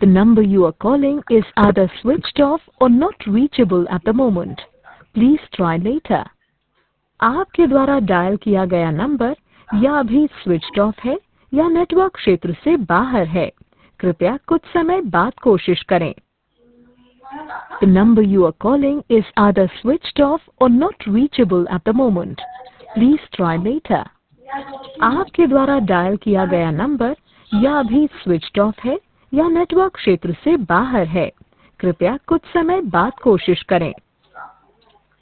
The number you are calling is either switched off or not reachable at the moment. Please try later. आपके द्वारा dial किया गया number या अभी switched off है या नेटवर्क क्षेत्र से बाहर है। कृपया कुछ समय बाद कोशिश करें। The number you are calling is either switched off or not reachable at the moment. Please try later. आपके द्वारा डायल किया गया नंबर या अभी स्विच्ड ऑफ है या नेटवर्क क्षेत्र से बाहर है। कृपया कुछ समय बाद कोशिश करें।